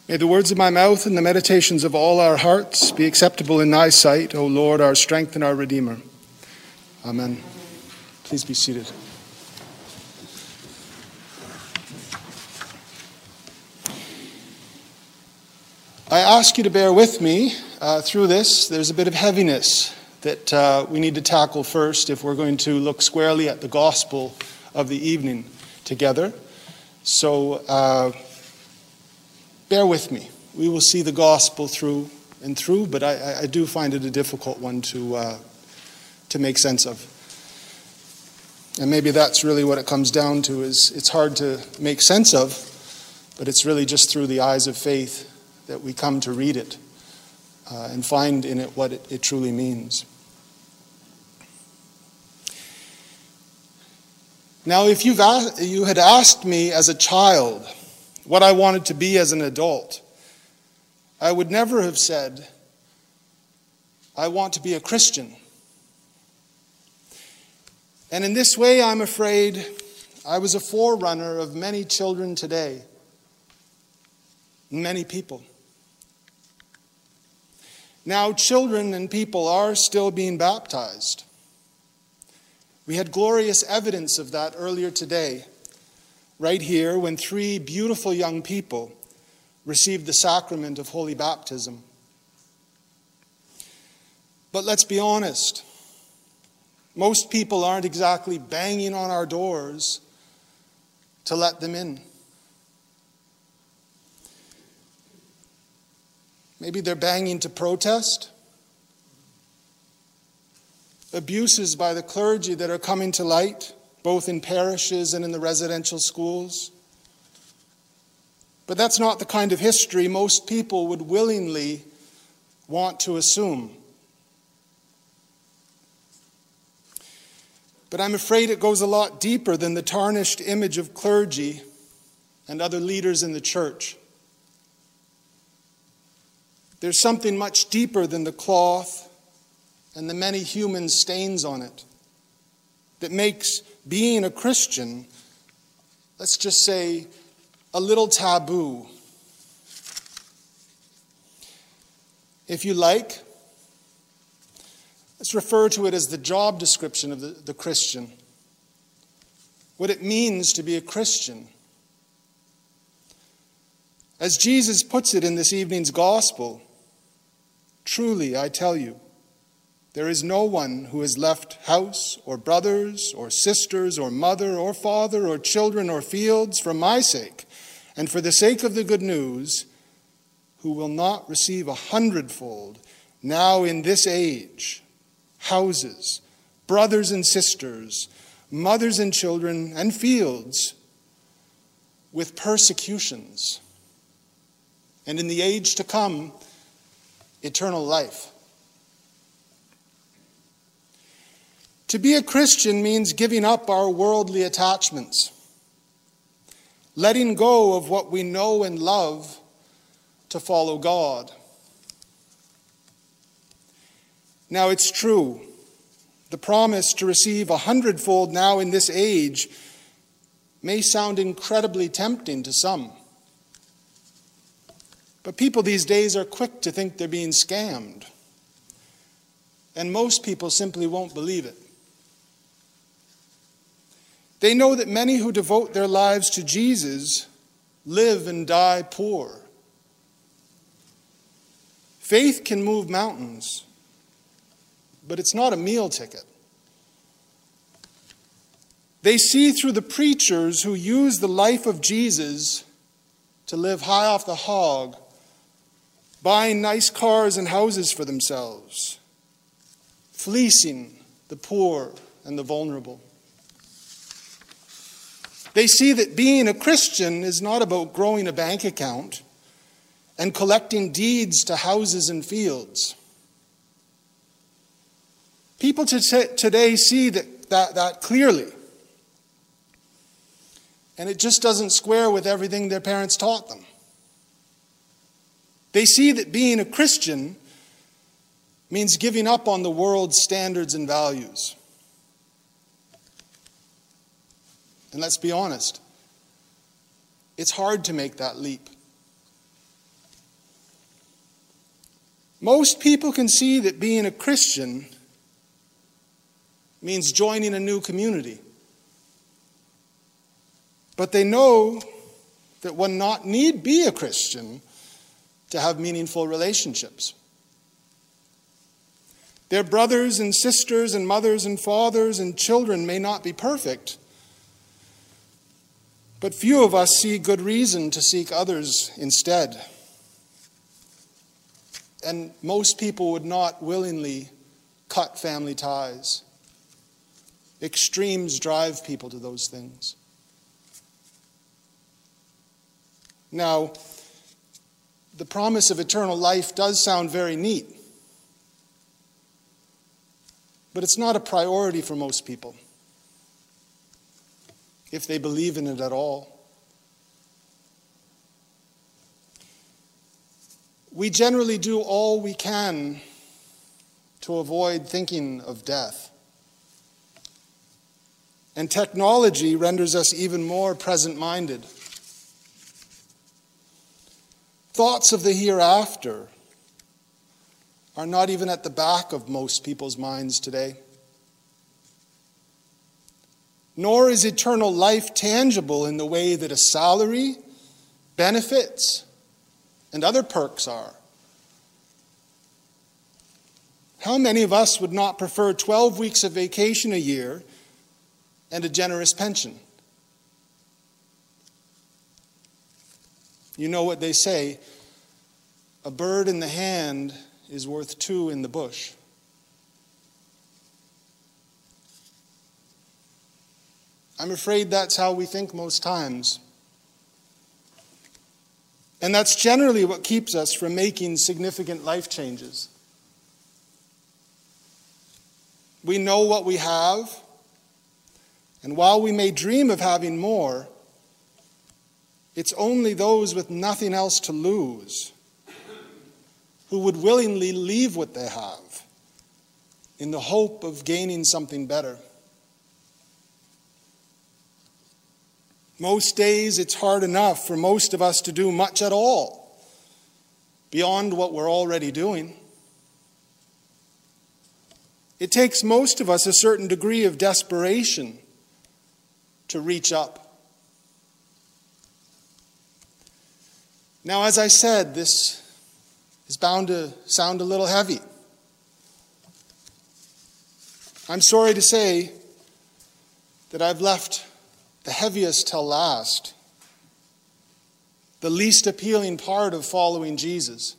May the words of my mouth and the meditations of all our hearts be acceptable in thy sight, O Lord, our strength and our Redeemer. Amen. Please be seated. I ask you to bear with me through this. There's a bit of heaviness that we need to tackle first if we're going to look squarely at the gospel of the evening together. So bear with me. We will see the gospel through and through, but I do find it a difficult one to make sense of. And maybe that's really what it comes down to, is it's hard to make sense of, but it's really just through the eyes of faith that we come to read it and find in it what it truly means. Now, if you had asked me as a child what I wanted to be as an adult, I would never have said, I want to be a Christian. And in this way, I'm afraid I was a forerunner of many children today, many people. Now, children and people are still being baptized. We had glorious evidence of that earlier today, right here, when 3 beautiful young people received the sacrament of holy baptism. But let's be honest, most people aren't exactly banging on our doors to let them in. Maybe they're banging to protest abuses by the clergy that are coming to light, both in parishes and in the residential schools. But that's not the kind of history most people would willingly want to assume. But I'm afraid it goes a lot deeper than the tarnished image of clergy and other leaders in the church. There's something much deeper than the cloth and the many human stains on it that makes being a Christian, let's just say, a little taboo. If you like, let's refer to it as the job description of the Christian. What it means to be a Christian. As Jesus puts it in this evening's gospel, truly, I tell you, there is no one who has left house or brothers or sisters or mother or father or children or fields for my sake and for the sake of the good news, who will not receive 100-fold now in this age, houses, brothers and sisters, mothers and children, and fields, with persecutions, and in the age to come, eternal life. To be a Christian means giving up our worldly attachments, letting go of what we know and love to follow God. Now, it's true, the promise to receive 100-fold now in this age may sound incredibly tempting to some. But people these days are quick to think they're being scammed. And most people simply won't believe it. They know that many who devote their lives to Jesus live and die poor. Faith can move mountains, but it's not a meal ticket. They see through the preachers who use the life of Jesus to live high off the hog, buying nice cars and houses for themselves, fleecing the poor and the vulnerable. They see that being a Christian is not about growing a bank account and collecting deeds to houses and fields. People today see that clearly. And it just doesn't square with everything their parents taught them. They see that being a Christian means giving up on the world's standards and values. And let's be honest, it's hard to make that leap. Most people can see that being a Christian means joining a new community. But they know that one not need be a Christian to have meaningful relationships. Their brothers and sisters and mothers and fathers and children may not be perfect, but few of us see good reason to seek others instead. And most people would not willingly cut family ties. Extremes drive people to those things. Now, the promise of eternal life does sound very neat, but it's not a priority for most people, if they believe in it at all. We generally do all we can to avoid thinking of death. And technology renders us even more present-minded. Thoughts of the hereafter are not even at the back of most people's minds today. Nor is eternal life tangible in the way that a salary, benefits, and other perks are. How many of us would not prefer 12 weeks of vacation a year and a generous pension? You know what they say, a bird in the hand is worth two in the bush. I'm afraid that's how we think most times. And that's generally what keeps us from making significant life changes. We know what we have, and while we may dream of having more, it's only those with nothing else to lose who would willingly leave what they have in the hope of gaining something better. Most days it's hard enough for most of us to do much at all beyond what we're already doing. It takes most of us a certain degree of desperation to reach up. Now, as I said, this is bound to sound a little heavy. I'm sorry to say that I've left the heaviest till last, the least appealing part of following Jesus.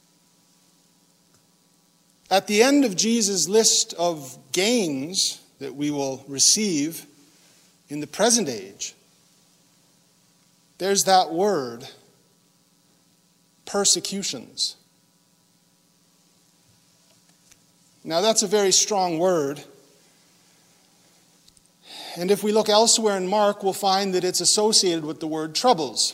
At the end of Jesus' list of gains that we will receive in the present age, there's that word, persecutions. Now that's a very strong word. And if we look elsewhere in Mark, we'll find that it's associated with the word troubles.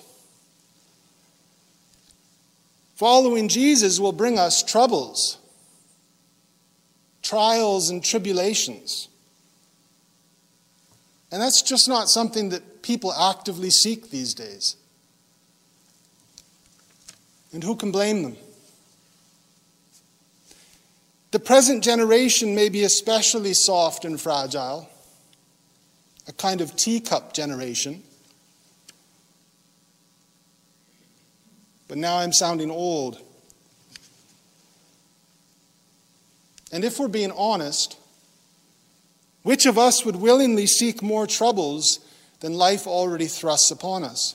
Following Jesus will bring us troubles, trials and tribulations. And that's just not something that people actively seek these days. And who can blame them? The present generation may be especially soft and fragile, a kind of teacup generation. But now I'm sounding old. And if we're being honest, which of us would willingly seek more troubles than life already thrusts upon us?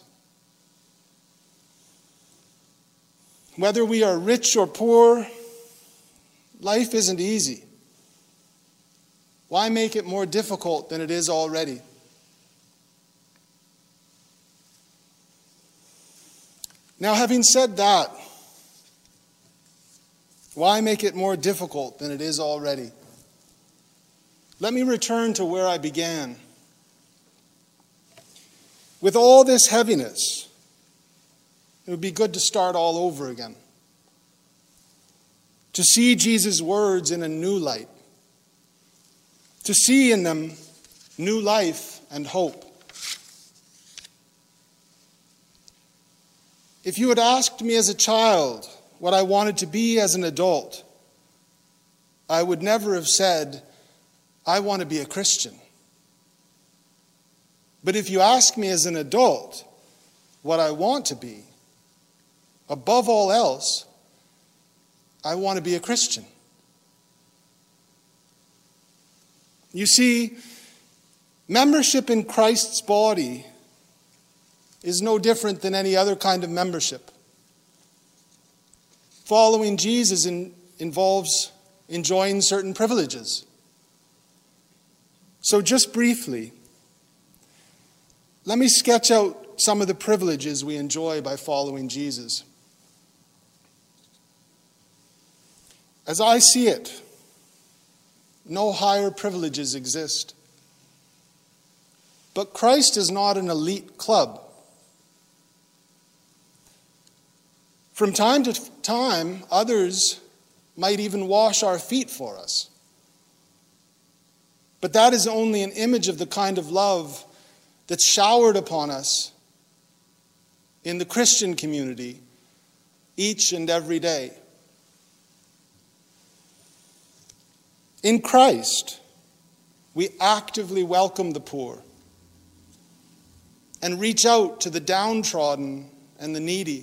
Whether we are rich or poor, life isn't easy. Why make it more difficult than it is already? Now, having said that, why make it more difficult than it is already? Let me return to where I began. With all this heaviness, it would be good to start all over again. To see Jesus' words in a new light. To see in them new life and hope. If you had asked me as a child what I wanted to be as an adult, I would never have said, I want to be a Christian. But if you ask me as an adult what I want to be, above all else, I want to be a Christian. You see, membership in Christ's body is no different than any other kind of membership. Following Jesus involves enjoying certain privileges. So just briefly, let me sketch out some of the privileges we enjoy by following Jesus. As I see it, no higher privileges exist. But Christ is not an elite club. From time to time, others might even wash our feet for us. But that is only an image of the kind of love that's showered upon us in the Christian community each and every day. In Christ, we actively welcome the poor and reach out to the downtrodden and the needy.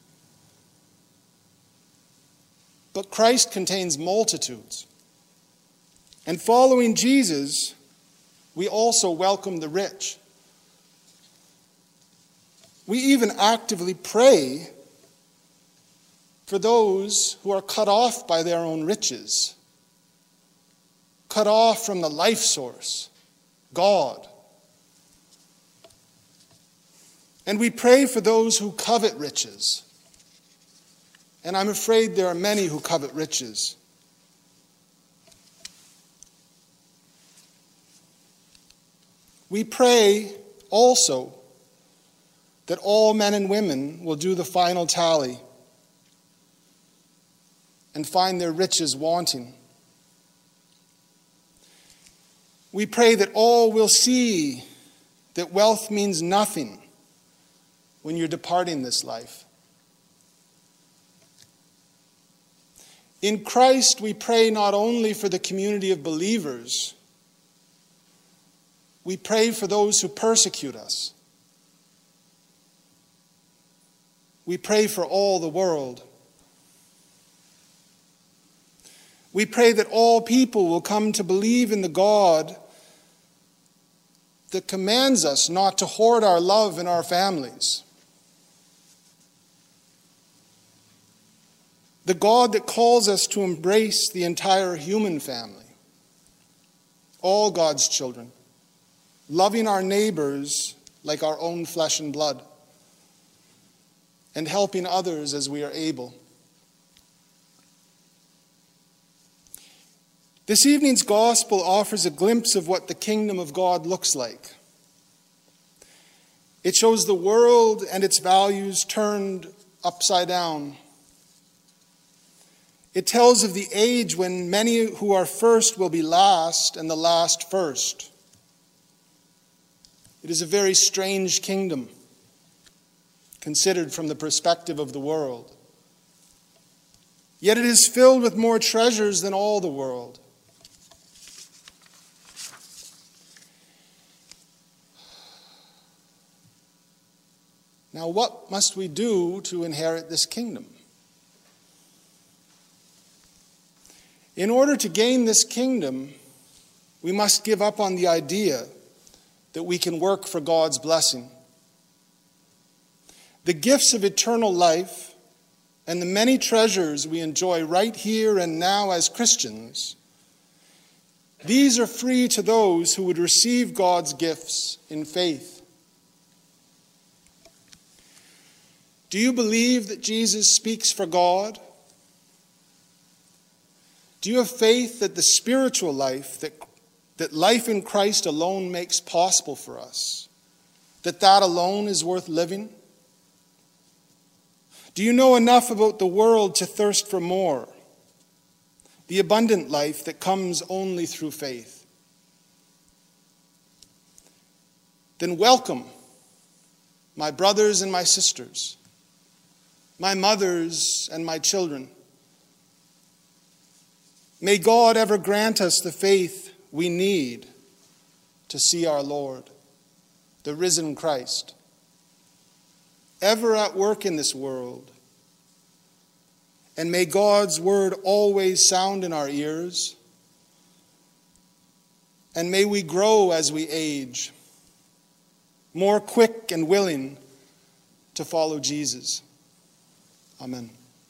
But Christ contains multitudes. And following Jesus, we also welcome the rich. We even actively pray for those who are cut off by their own riches, cut off from the life source, God. And we pray for those who covet riches. And I'm afraid there are many who covet riches. We pray also that all men and women will do the final tally and find their riches wanting. We pray that all will see that wealth means nothing when you're departing this life. In Christ, we pray not only for the community of believers, we pray for those who persecute us. We pray for all the world. We pray that all people will come to believe in the God that commands us not to hoard our love in our families. The God that calls us to embrace the entire human family, all God's children, loving our neighbors like our own flesh and blood, and helping others as we are able. This evening's gospel offers a glimpse of what the kingdom of God looks like. It shows the world and its values turned upside down. It tells of the age when many who are first will be last and the last first. It is a very strange kingdom, considered from the perspective of the world. Yet it is filled with more treasures than all the world. Now, what must we do to inherit this kingdom? In order to gain this kingdom, we must give up on the idea that we can work for God's blessing. The gifts of eternal life and the many treasures we enjoy right here and now as Christians, these are free to those who would receive God's gifts in faith. Do you believe that Jesus speaks for God? Do you have faith that the spiritual life, that life in Christ alone makes possible for us, that alone is worth living? Do you know enough about the world to thirst for more, the abundant life that comes only through faith? Then welcome, my brothers and my sisters. my mothers, and my children. May God ever grant us the faith we need to see our Lord, the risen Christ, ever at work in this world. And may God's word always sound in our ears. And may we grow as we age, more quick and willing to follow Jesus. Amen.